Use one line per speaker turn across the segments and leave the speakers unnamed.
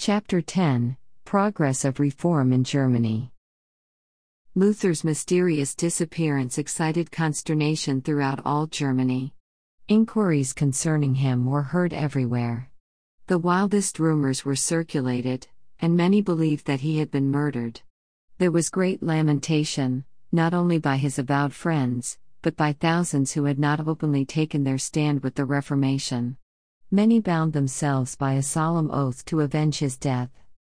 Chapter 10: Progress of Reform in Germany. Luther's mysterious disappearance excited consternation throughout all Germany. Inquiries concerning him were heard everywhere. The wildest rumors were circulated, and many believed that he had been murdered. There was great lamentation, not only by his avowed friends, but by thousands who had not openly taken their stand with the Reformation. Many bound themselves by a solemn oath to avenge his death.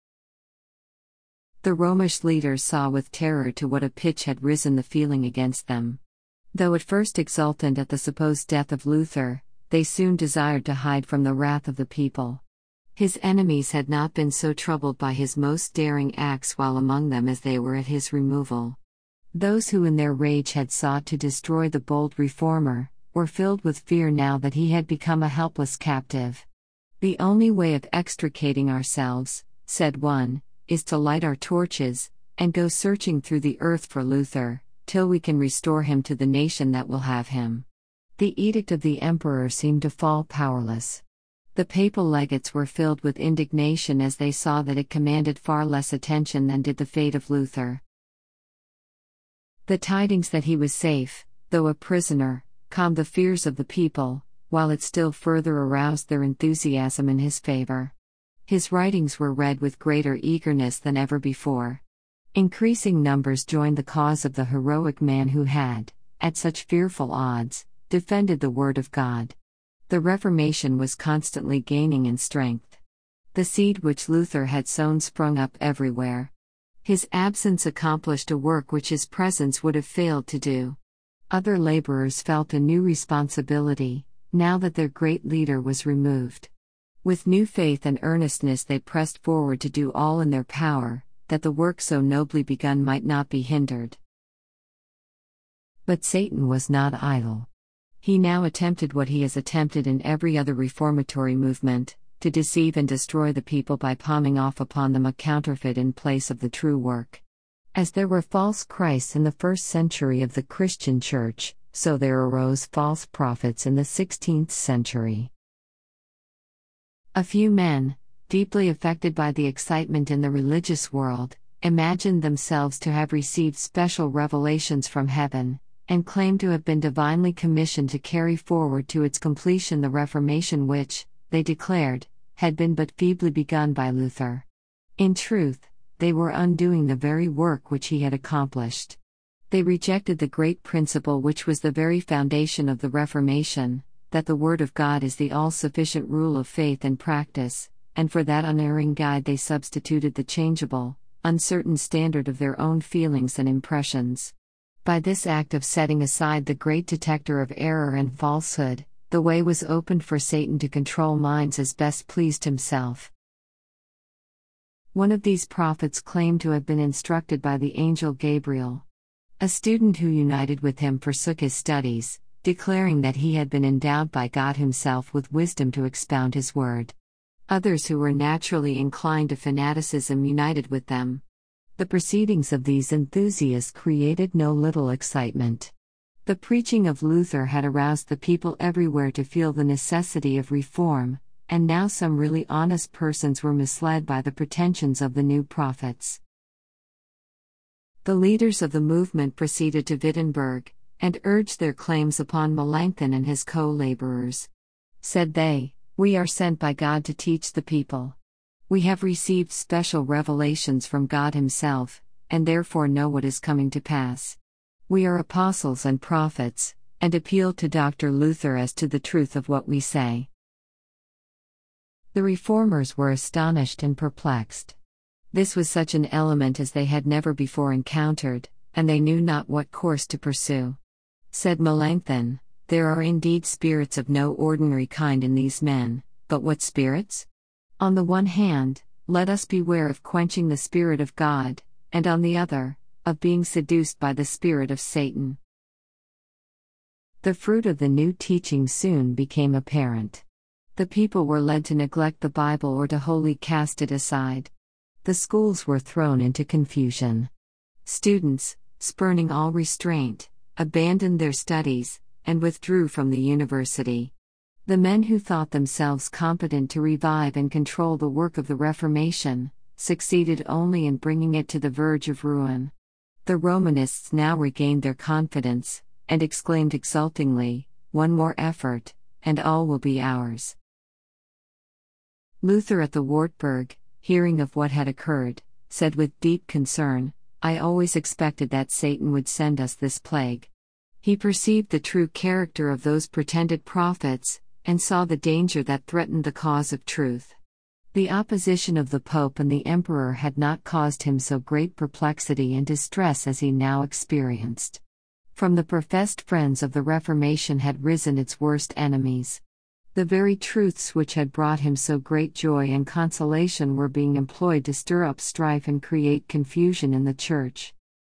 The Romish leaders saw with terror to what a pitch had risen the feeling against them. Though at first exultant at the supposed death of Luther, they soon desired to hide from the wrath of the people. His enemies had not been so troubled by his most daring acts while among them as they were at his removal. Those who in their rage had sought to destroy the bold reformer were filled with fear now that he had become a helpless captive. "The only way of extricating ourselves," said one, "is to light our torches, and go searching through the earth for Luther, till we can restore him to the nation that will have him." The edict of the emperor seemed to fall powerless. The papal legates were filled with indignation as they saw that it commanded far less attention than did the fate of Luther. The tidings that he was safe, though a prisoner, calmed the fears of the people, while it still further aroused their enthusiasm in his favor. His writings were read with greater eagerness than ever before. Increasing numbers joined the cause of the heroic man who had, at such fearful odds, defended the Word of God. The Reformation was constantly gaining in strength. The seed which Luther had sown sprung up everywhere. His absence accomplished a work which his presence would have failed to do. Other laborers felt a new responsibility, now that their great leader was removed. With new faith and earnestness they pressed forward to do all in their power, that the work so nobly begun might not be hindered. But Satan was not idle. He now attempted what he has attempted in every other reformatory movement, to deceive and destroy the people by palming off upon them a counterfeit in place of the true work. As there were false Christs in the first century of the Christian Church, so there arose false prophets in the 16th century. A few men, deeply affected by the excitement in the religious world, imagined themselves to have received special revelations from heaven, and claimed to have been divinely commissioned to carry forward to its completion the Reformation which, they declared, had been but feebly begun by Luther. In truth, they were undoing the very work which he had accomplished. They rejected the great principle which was the very foundation of the Reformation, that the Word of God is the all-sufficient rule of faith and practice, and for that unerring guide they substituted the changeable, uncertain standard of their own feelings and impressions. By this act of setting aside the great detector of error and falsehood, the way was opened for Satan to control minds as best pleased himself. One of these prophets claimed to have been instructed by the angel Gabriel. A student who united with him forsook his studies, declaring that he had been endowed by God himself with wisdom to expound his word. Others who were naturally inclined to fanaticism united with them. The proceedings of these enthusiasts created no little excitement. The preaching of Luther had aroused the people everywhere to feel the necessity of reform, and now some really honest persons were misled by the pretensions of the new prophets. The leaders of the movement proceeded to Wittenberg, and urged their claims upon Melanchthon and his co-laborers. Said they, "We are sent by God to teach the people. We have received special revelations from God himself, and therefore know what is coming to pass. We are apostles and prophets, and appeal to Dr. Luther as to the truth of what we say." The reformers were astonished and perplexed. This was such an element as they had never before encountered, and they knew not what course to pursue. Said Melanchthon, "There are indeed spirits of no ordinary kind in these men, but what spirits? On the one hand, let us beware of quenching the Spirit of God, and on the other, of being seduced by the spirit of Satan." The fruit of the new teaching soon became apparent. The people were led to neglect the Bible or to wholly cast it aside. The schools were thrown into confusion. Students, spurning all restraint, abandoned their studies, and withdrew from the university. The men who thought themselves competent to revive and control the work of the Reformation succeeded only in bringing it to the verge of ruin. The Romanists now regained their confidence, and exclaimed exultingly, "One more effort, and all will be ours." Luther at the Wartburg, hearing of what had occurred, said with deep concern, "I always expected that Satan would send us this plague." He perceived the true character of those pretended prophets, and saw the danger that threatened the cause of truth. The opposition of the Pope and the Emperor had not caused him so great perplexity and distress as he now experienced. From the professed friends of the Reformation had risen its worst enemies. The very truths which had brought him so great joy and consolation were being employed to stir up strife and create confusion in the Church.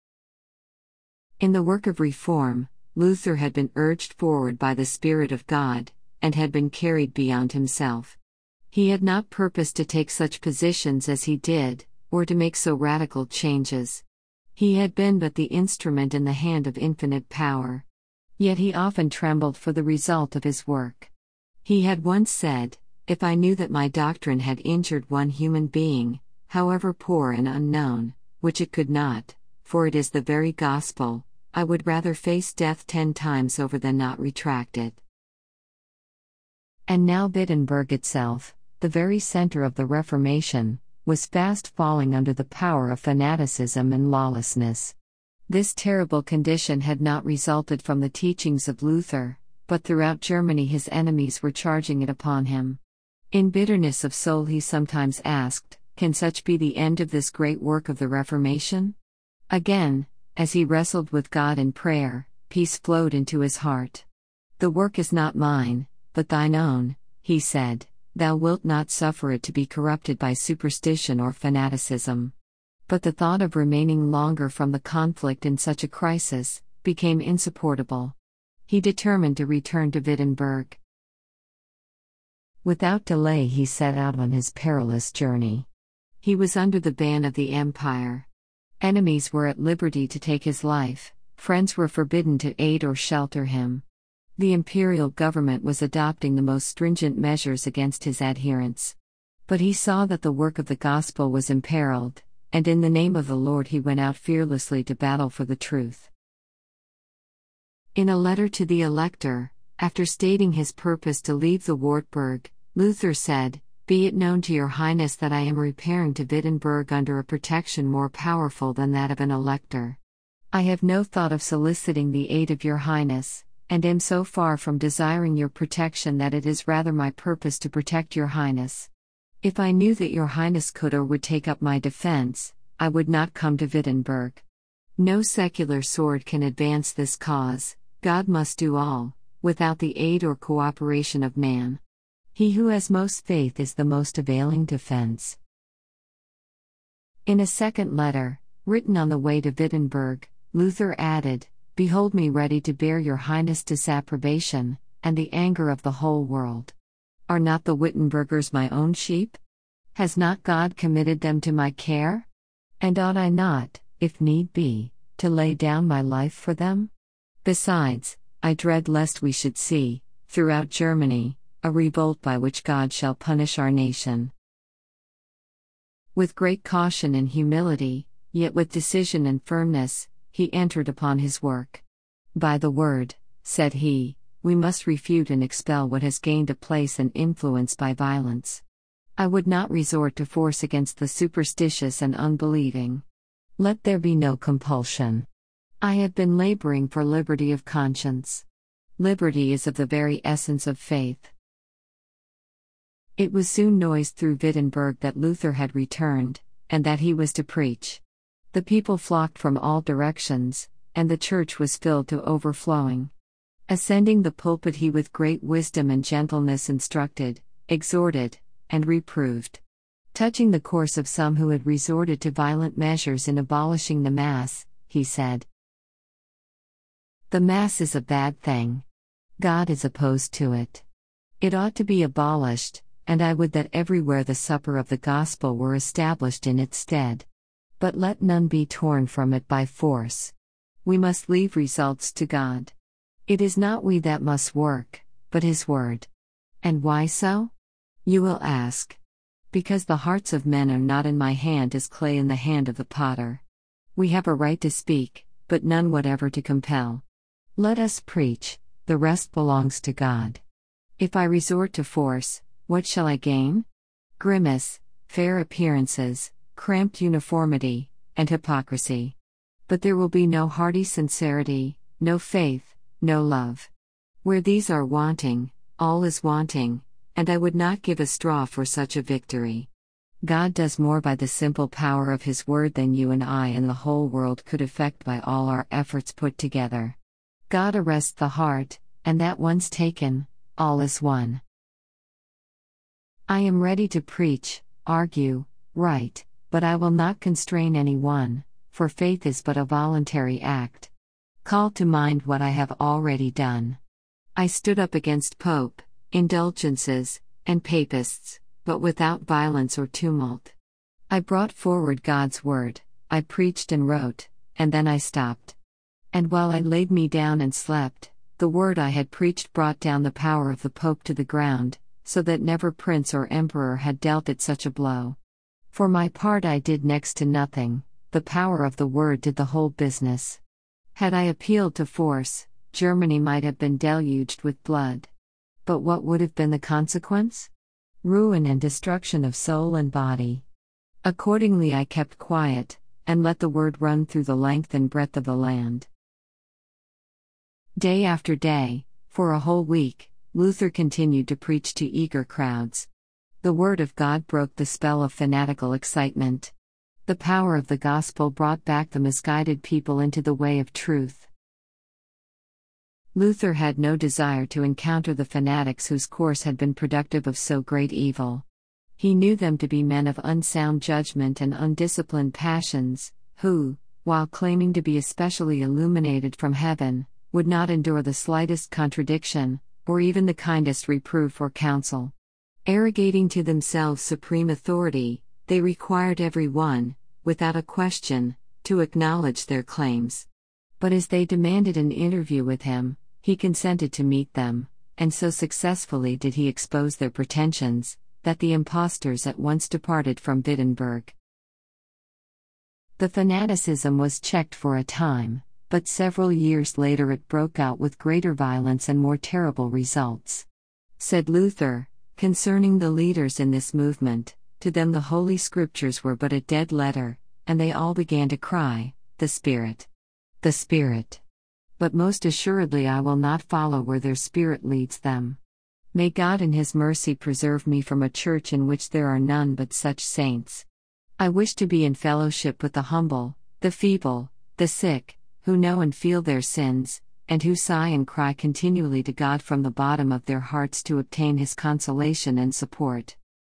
In the work of reform, Luther had been urged forward by the Spirit of God, and had been carried beyond himself. He had not purposed to take such positions as he did, or to make so radical changes. He had been but the instrument in the hand of infinite power. Yet he often trembled for the result of his work. He had once said, "If I knew that my doctrine had injured one human being, however poor and unknown, which it could not, for it is the very gospel, I would rather face death 10 times over than not retract it." And now Wittenberg itself, the very center of the Reformation, was fast falling under the power of fanaticism and lawlessness. This terrible condition had not resulted from the teachings of Luther, but throughout Germany his enemies were charging it upon him. In bitterness of soul he sometimes asked, "Can such be the end of this great work of the Reformation?" Again, as he wrestled with God in prayer, peace flowed into his heart. "The work is not mine, but thine own," he said. "Thou wilt not suffer it to be corrupted by superstition or fanaticism." But the thought of remaining longer from the conflict in such a crisis became insupportable. He determined to return to Wittenberg. Without delay he set out on his perilous journey. He was under the ban of the Empire. Enemies were at liberty to take his life, friends were forbidden to aid or shelter him. The imperial government was adopting the most stringent measures against his adherents. But he saw that the work of the gospel was imperiled, and in the name of the Lord he went out fearlessly to battle for the truth. In a letter to the Elector, after stating his purpose to leave the Wartburg, Luther said, "Be it known to your Highness that I am repairing to Wittenberg under a protection more powerful than that of an elector. I have no thought of soliciting the aid of your Highness, and am so far from desiring your protection that it is rather my purpose to protect your Highness. If I knew that your Highness could or would take up my defense, I would not come to Wittenberg. No secular sword can advance this cause, God must do all, without the aid or cooperation of man. He who has most faith is the most availing defense." In a second letter, written on the way to Wittenberg, Luther added, "Behold me ready to bear your Highness' disapprobation, and the anger of the whole world. Are not the Wittenbergers my own sheep? Has not God committed them to my care? And ought I not, if need be, to lay down my life for them? Besides, I dread lest we should see, throughout Germany, a revolt by which God shall punish our nation." With great caution and humility, yet with decision and firmness, he entered upon his work. "By the word," said he, "we must refute and expel what has gained a place and influence by violence. I would not resort to force against the superstitious and unbelieving. Let there be no compulsion. I have been laboring for liberty of conscience. Liberty is of the very essence of faith." It was soon noised through Wittenberg that Luther had returned, and that he was to preach. The people flocked from all directions, and the church was filled to overflowing. Ascending the pulpit he with great wisdom and gentleness instructed, exhorted, and reproved. Touching the course of some who had resorted to violent measures in abolishing the Mass, he said, "The Mass is a bad thing. God is opposed to it. It ought to be abolished, and I would that everywhere the supper of the gospel were established in its stead. But let none be torn from it by force. We must leave results to God. It is not we that must work, but His word. And why so? You will ask. Because the hearts of men are not in my hand as clay in the hand of the potter. We have a right to speak, but none whatever to compel. Let us preach, the rest belongs to God. If I resort to force, what shall I gain? Grimace, fair appearances, cramped uniformity, and hypocrisy. But there will be no hearty sincerity, no faith, no love. Where these are wanting, all is wanting, and I would not give a straw for such a victory. God does more by the simple power of His word than you and I and the whole world could effect by all our efforts put together. God arrests the heart, and that once taken, all is won. I am ready to preach, argue, write, but I will not constrain any one, for faith is but a voluntary act. Call to mind what I have already done. I stood up against Pope, indulgences, and papists, but without violence or tumult. I brought forward God's word, I preached and wrote, and then I stopped. And while I laid me down and slept, the word I had preached brought down the power of the Pope to the ground, so that never prince or emperor had dealt it such a blow. For my part I did next to nothing, the power of the word did the whole business. Had I appealed to force, Germany might have been deluged with blood. But what would have been the consequence? Ruin and destruction of soul and body. Accordingly I kept quiet, and let the word run through the length and breadth of the land. Day after day, for a whole week, Luther continued to preach to eager crowds. The word of God broke the spell of fanatical excitement. The power of the gospel brought back the misguided people into the way of truth. Luther had no desire to encounter the fanatics whose course had been productive of so great evil. He knew them to be men of unsound judgment and undisciplined passions, who, while claiming to be especially illuminated from heaven, would not endure the slightest contradiction, or even the kindest reproof or counsel. Arrogating to themselves supreme authority, they required every one, without a question, to acknowledge their claims. But as they demanded an interview with him, he consented to meet them, and so successfully did he expose their pretensions, that the impostors at once departed from Wittenberg. The fanaticism was checked for a time, but several years later it broke out with greater violence and more terrible results. Said Luther, concerning the leaders in this movement, to them the Holy Scriptures were but a dead letter, and they all began to cry, "The Spirit! The Spirit!" But most assuredly I will not follow where their spirit leads them. May God in His mercy preserve me from a church in which there are none but such saints. I wish to be in fellowship with the humble, the feeble, the sick, who know and feel their sins, and who sigh and cry continually to God from the bottom of their hearts to obtain His consolation and support.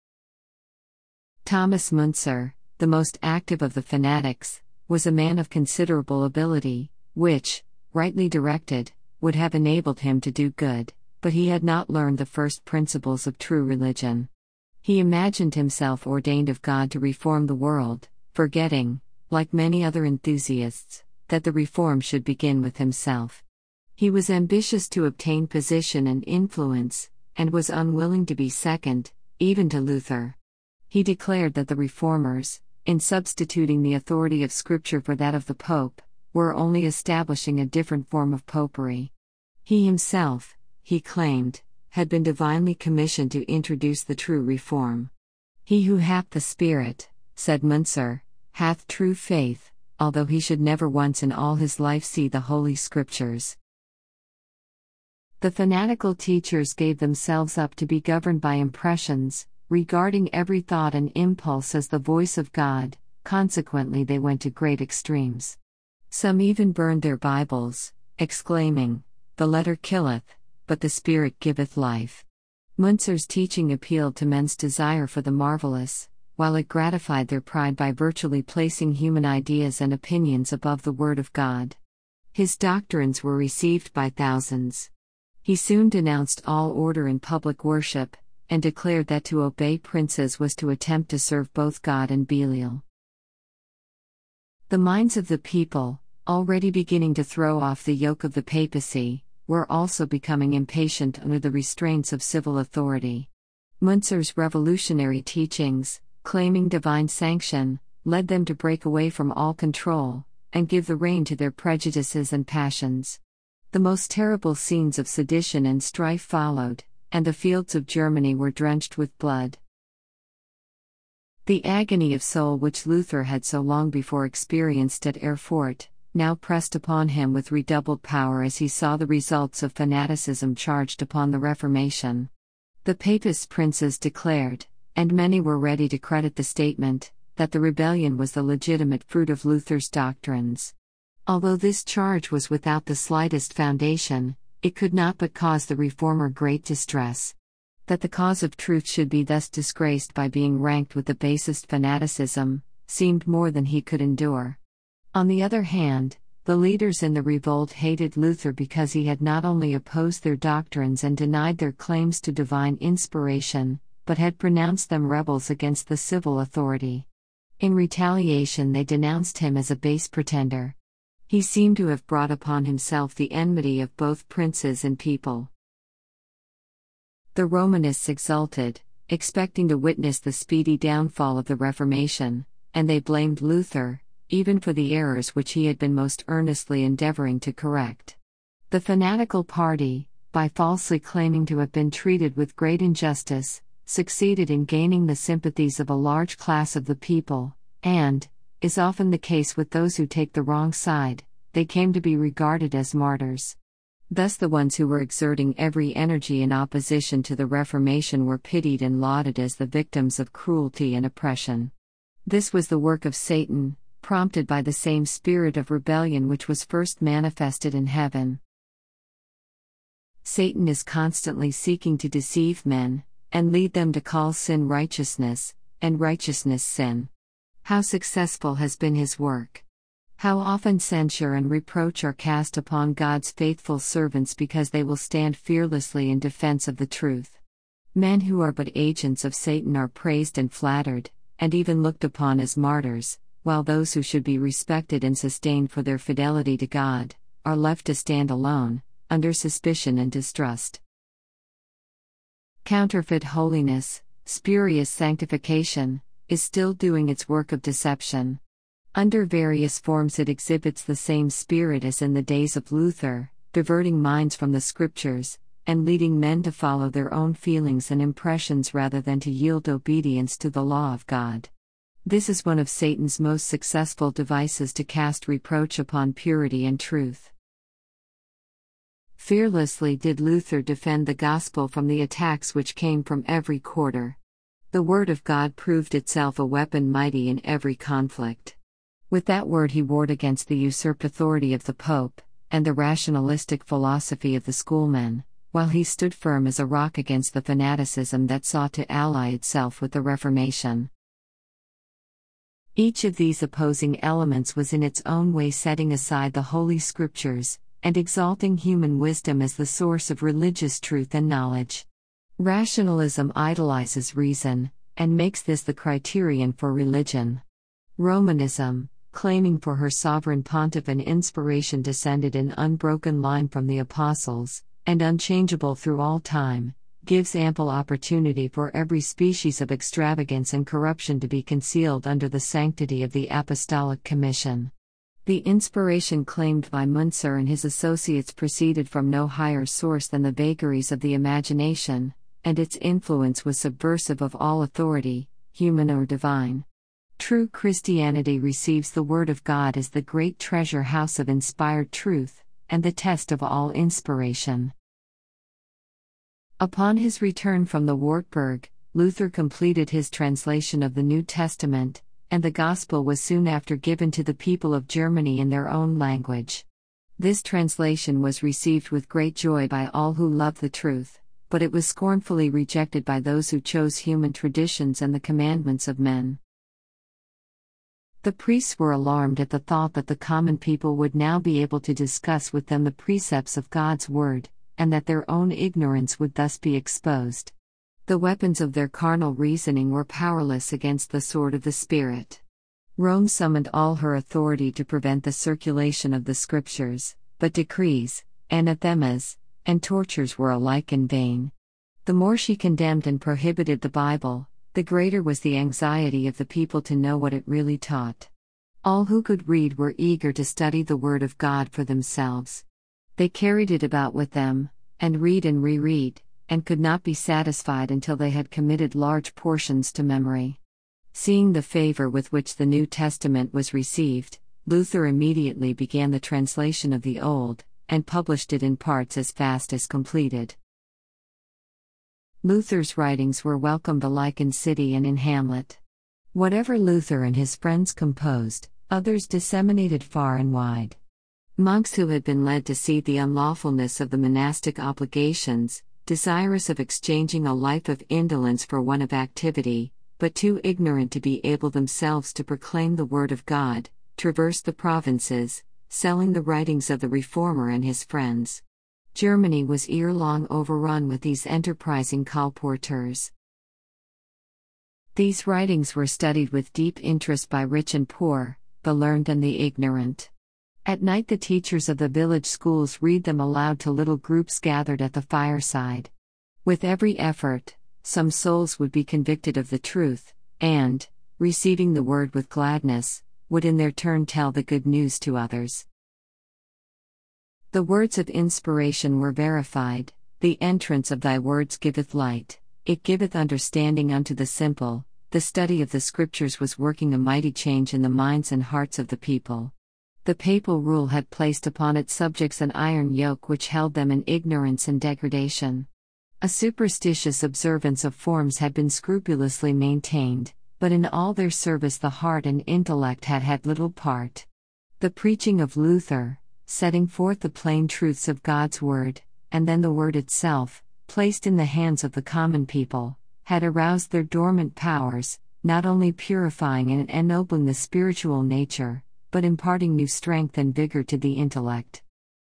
Thomas Müntzer, the most active of the fanatics, was a man of considerable ability, which, rightly directed, would have enabled him to do good, but he had not learned the first principles of true religion. He imagined himself ordained of God to reform the world, forgetting, like many other enthusiasts, that the reform should begin with himself. He was ambitious to obtain position and influence, and was unwilling to be second, even to Luther. He declared that the reformers, in substituting the authority of Scripture for that of the Pope, were only establishing a different form of popery. He himself, he claimed, had been divinely commissioned to introduce the true reform. He who hath the Spirit, said Müntzer, hath true faith, although he should never once in all his life see the Holy Scriptures. The fanatical teachers gave themselves up to be governed by impressions, regarding every thought and impulse as the voice of God, consequently they went to great extremes. Some even burned their Bibles, exclaiming, "The letter killeth, but the Spirit giveth life." Müntzer's teaching appealed to men's desire for the marvelous, while it gratified their pride by virtually placing human ideas and opinions above the Word of God. His doctrines were received by thousands. He soon denounced all order in public worship, and declared that to obey princes was to attempt to serve both God and Belial. The minds of the people, already beginning to throw off the yoke of the papacy, were also becoming impatient under the restraints of civil authority. Munzer's revolutionary teachings, claiming divine sanction, led them to break away from all control, and give the rein to their prejudices and passions. The most terrible scenes of sedition and strife followed, and the fields of Germany were drenched with blood. The agony of soul which Luther had so long before experienced at Erfurt, now pressed upon him with redoubled power as he saw the results of fanaticism charged upon the Reformation. The Papist princes declared, and many were ready to credit the statement, that the rebellion was the legitimate fruit of Luther's doctrines. Although this charge was without the slightest foundation, it could not but cause the reformer great distress. That the cause of truth should be thus disgraced by being ranked with the basest fanaticism, seemed more than he could endure. On the other hand, the leaders in the revolt hated Luther because he had not only opposed their doctrines and denied their claims to divine inspiration, but had pronounced them rebels against the civil authority. In retaliation, they denounced him as a base pretender. He seemed to have brought upon himself the enmity of both princes and people. The Romanists exulted, expecting to witness the speedy downfall of the Reformation, and they blamed Luther, even for the errors which he had been most earnestly endeavoring to correct. The fanatical party, by falsely claiming to have been treated with great injustice, succeeded in gaining the sympathies of a large class of the people, and, is often the case with those who take the wrong side, they came to be regarded as martyrs. Thus the ones who were exerting every energy in opposition to the Reformation were pitied and lauded as the victims of cruelty and oppression. This was the work of Satan, prompted by the same spirit of rebellion which was first manifested in heaven. Satan is constantly seeking to deceive men, and lead them to call sin righteousness, and righteousness sin. How successful has been his work! How often censure and reproach are cast upon God's faithful servants because they will stand fearlessly in defense of the truth. Men who are but agents of Satan are praised and flattered, and even looked upon as martyrs, while those who should be respected and sustained for their fidelity to God, are left to stand alone, under suspicion and distrust. Counterfeit holiness, spurious sanctification, is still doing its work of deception. Under various forms it exhibits the same spirit as in the days of Luther, diverting minds from the Scriptures, and leading men to follow their own feelings and impressions rather than to yield obedience to the law of God. This is one of Satan's most successful devices to cast reproach upon purity and truth. Fearlessly did Luther defend the gospel from the attacks which came from every quarter. The word of God proved itself a weapon mighty in every conflict. With that word he warred against the usurped authority of the Pope, and the rationalistic philosophy of the schoolmen, while he stood firm as a rock against the fanaticism that sought to ally itself with the Reformation. Each of these opposing elements was in its own way setting aside the Holy Scriptures, and exalting human wisdom as the source of religious truth and knowledge. Rationalism idolizes reason, and makes this the criterion for religion. Romanism, claiming for her sovereign pontiff an inspiration descended in unbroken line from the apostles, and unchangeable through all time, gives ample opportunity for every species of extravagance and corruption to be concealed under the sanctity of the Apostolic Commission. The inspiration claimed by Munzer and his associates proceeded from no higher source than the vagaries of the imagination, and its influence was subversive of all authority, human or divine. True Christianity receives the Word of God as the great treasure house of inspired truth, and the test of all inspiration. Upon his return from the Wartburg, Luther completed his translation of the New Testament, and the Gospel was soon after given to the people of Germany in their own language. This translation was received with great joy by all who loved the truth, but it was scornfully rejected by those who chose human traditions and the commandments of men. The priests were alarmed at the thought that the common people would now be able to discuss with them the precepts of God's Word, and that their own ignorance would thus be exposed. The weapons of their carnal reasoning were powerless against the sword of the Spirit. Rome summoned all her authority to prevent the circulation of the Scriptures, but decrees, anathemas, and tortures were alike in vain. The more she condemned and prohibited the Bible, the greater was the anxiety of the people to know what it really taught. All who could read were eager to study the Word of God for themselves. They carried it about with them, and read and reread, and could not be satisfied until they had committed large portions to memory. Seeing the favor with which the New Testament was received, Luther immediately began the translation of the Old, and published it in parts as fast as completed. Luther's writings were welcomed alike in city and in hamlet. Whatever Luther and his friends composed, others disseminated far and wide. Monks who had been led to see the unlawfulness of the monastic obligations, desirous of exchanging a life of indolence for one of activity, but too ignorant to be able themselves to proclaim the Word of God, traversed the provinces, selling the writings of the Reformer and his friends. Germany was ere-long overrun with these enterprising colporteurs. These writings were studied with deep interest by rich and poor, the learned and the ignorant. At night the teachers of the village schools read them aloud to little groups gathered at the fireside. With every effort, some souls would be convicted of the truth, and, receiving the word with gladness, would in their turn tell the good news to others. The words of inspiration were verified. The entrance of thy words giveth light, it giveth understanding unto the simple. The study of the Scriptures was working a mighty change in the minds and hearts of the people. The papal rule had placed upon its subjects an iron yoke which held them in ignorance and degradation. A superstitious observance of forms had been scrupulously maintained, but in all their service the heart and intellect had had little part. The preaching of Luther, setting forth the plain truths of God's Word, and then the Word itself, placed in the hands of the common people, had aroused their dormant powers, not only purifying and ennobling the spiritual nature, but imparting new strength and vigor to the intellect.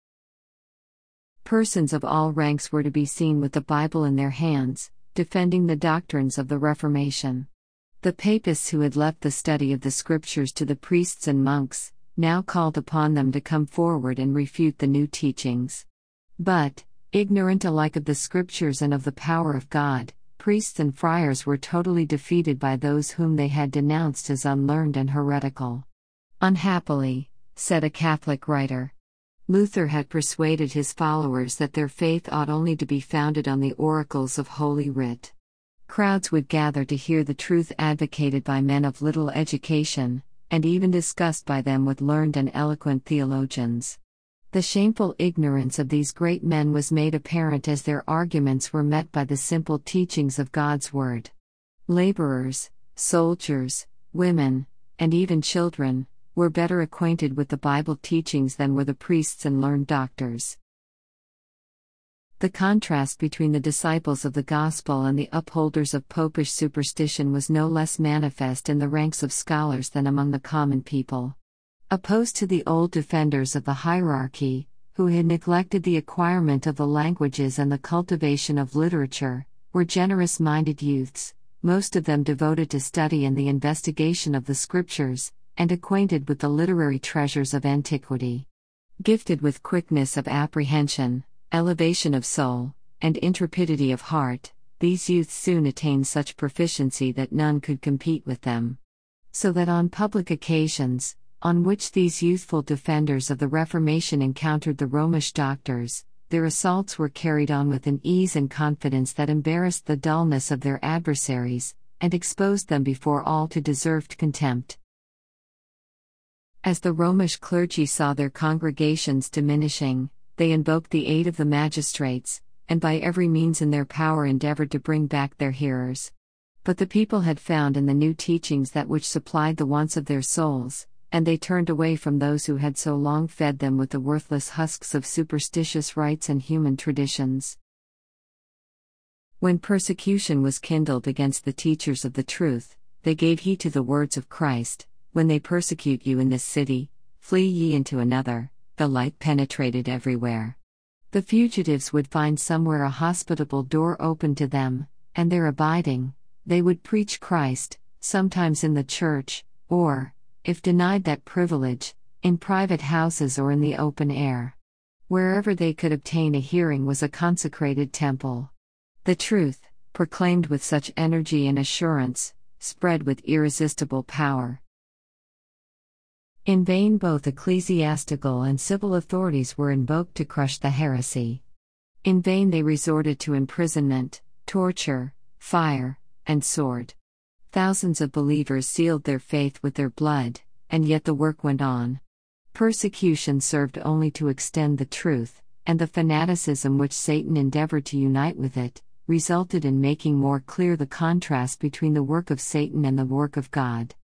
Persons of all ranks were to be seen with the Bible in their hands, defending the doctrines of the Reformation. The papists who had left the study of the Scriptures to the priests and monks, now called upon them to come forward and refute the new teachings. But, ignorant alike of the Scriptures and of the power of God, priests and friars were totally defeated by those whom they had denounced as unlearned and heretical. Unhappily, said a Catholic writer, Luther had persuaded his followers that their faith ought only to be founded on the oracles of Holy Writ. Crowds would gather to hear the truth advocated by men of little education, and even discussed by them with learned and eloquent theologians. The shameful ignorance of these great men was made apparent as their arguments were met by the simple teachings of God's Word. Laborers, soldiers, women, and even children, were better acquainted with the Bible teachings than were the priests and learned doctors. The contrast between the disciples of the gospel and the upholders of popish superstition was no less manifest in the ranks of scholars than among the common people. Opposed to the old defenders of the hierarchy, who had neglected the acquirement of the languages and the cultivation of literature, were generous-minded youths, most of them devoted to study and the investigation of the Scriptures, and acquainted with the literary treasures of antiquity. Gifted with quickness of apprehension, elevation of soul, and intrepidity of heart, these youths soon attained such proficiency that none could compete with them. So that on public occasions, on which these youthful defenders of the Reformation encountered the Romish doctors, their assaults were carried on with an ease and confidence that embarrassed the dullness of their adversaries, and exposed them before all to deserved contempt. As the Romish clergy saw their congregations diminishing, they invoked the aid of the magistrates, and by every means in their power endeavored to bring back their hearers. But the people had found in the new teachings that which supplied the wants of their souls, and they turned away from those who had so long fed them with the worthless husks of superstitious rites and human traditions. When persecution was kindled against the teachers of the truth, they gave heed to the words of Christ, "When they persecute you in this city, flee ye into another." The light penetrated everywhere. The fugitives would find somewhere a hospitable door open to them, and there abiding, they would preach Christ, sometimes in the church, or, if denied that privilege, in private houses or in the open air. Wherever they could obtain a hearing was a consecrated temple. The truth, proclaimed with such energy and assurance, spread with irresistible power. In vain both ecclesiastical and civil authorities were invoked to crush the heresy. In vain they resorted to imprisonment, torture, fire, and sword. Thousands of believers sealed their faith with their blood, and yet the work went on. Persecution served only to extend the truth, and the fanaticism which Satan endeavored to unite with it, resulted in making more clear the contrast between the work of Satan and the work of God.